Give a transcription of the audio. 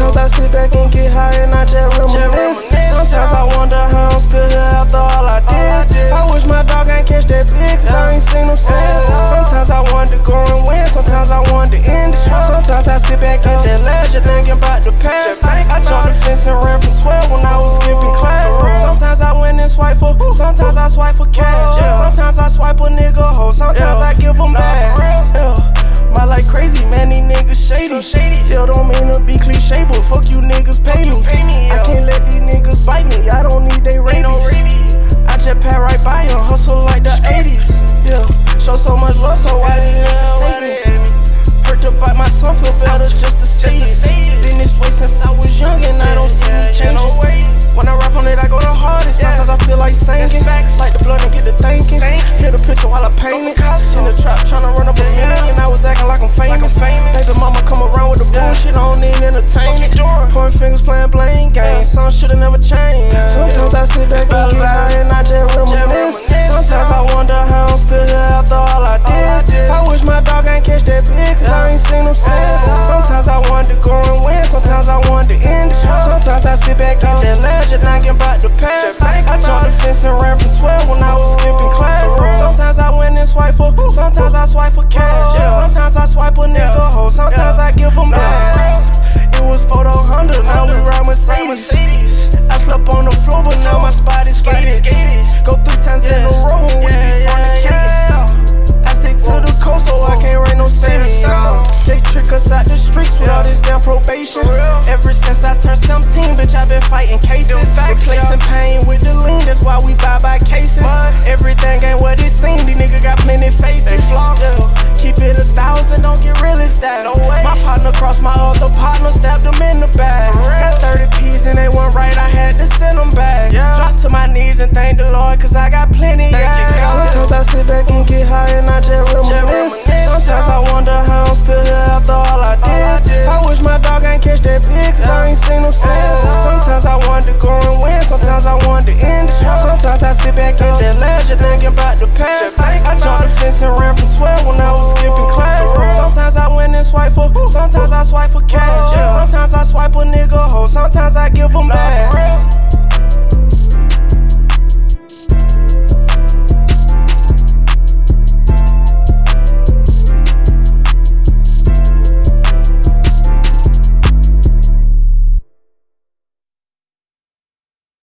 Sometimes I sit back and get high and I just reminisce. Sometimes I wonder how I'm still here after all I did. I wish my dog ain't catch that big, cause I ain't seen him since. Sometimes I wanted to go and win, sometimes I wanted to end it. Sometimes I sit back and just laugh, just thinking about the past. I jumped the fence and ran from 12 when I was skipping class. Sometimes I win and swipe for, sometimes I swipe for cash. Sometimes I swipe a nigga hoe, sometimes I give them back. My life crazy, man, these niggas shady. Yeah, don't mean to be cliche, but fuck you niggas pay me. I can't let these niggas bite me, I don't need they rabies. I just pass right by him, hustle like the 80s. Yeah, show so much love, so why these niggas hate me? Hurt to bite my tongue, feel better just to say it. Been this way since I was young and I don't see me changing. When I rap on it, I go the hardest. Sometimes I feel like singing. Light the blood and get to thinking. Hit a picture while I paint it. In the trap, tryna run up a million. I was acting like I'm famous. Baby mama come around with the bullshit, I don't need entertainment. Pointing fingers, playing blame games. Some should've never changed. Sometimes I sit back and get high and I just reminisce. Sometimes I wonder how I'm still here after all I did. I wish my dog ain't catch that big, cause I ain't seen him since. Sometimes I wanted to go and win, sometimes I wanted to end it. Sometimes I sit back and just laugh, just thinking about the past. I jumped the fence and ran from 12 when I was skipping class. Sometimes I win and swipe for, sometimes I swipe for cash. Sometimes I swipe a nigga hoe, sometimes I give them back. It was photo Honda, now we ride Mercedes. I slept on the floor, but now my spot is skated. Go 3 times in a row when we be fornicating. I stick to the coast, so I can't write no statement. They trick us out the streets with all this damn probation. Ever since I turned 17, bitch, I been fighting cases. Replacing pain with the lean, that's why we buy by cases. Everything ain't what it seems, these niggas got plenty faces. Keep it 1,000, don't get real as that. My partner crossed my other partner, stabbed him in the back. Got 30 P's and they weren't right, I had to send them back. Drop to my knees and thank the Lord, cause I got plenty. Sometimes I sit back and get high and I just reminisce. Sometimes I wonder how I'm still here after all I did. I wish my dog ain't catch that big, cause I ain't seen him since. Sometimes I wanted to go and win, sometimes I wanted to end it. Sometimes I sit back and just laugh, just thinking about the past. I jumped the fence and ran